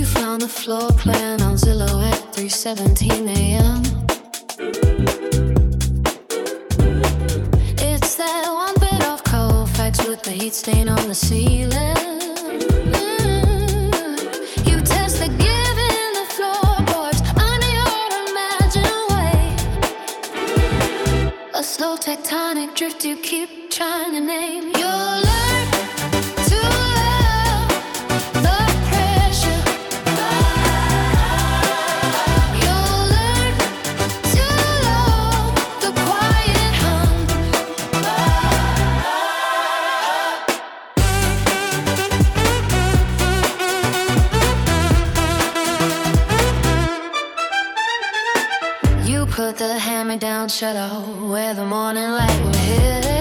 found the floor plan on Zillow at 3:17 a.m. It's that one bit of Colfax with the heat stain on the ceiling. You test the give in the floorboards under your imagined weight. A slow tectonic drift you keep trying to name. You'll learn to love the pressure. You'll learn to love the quiet hum. You put the hand-me-down shadow where the morning light will hit.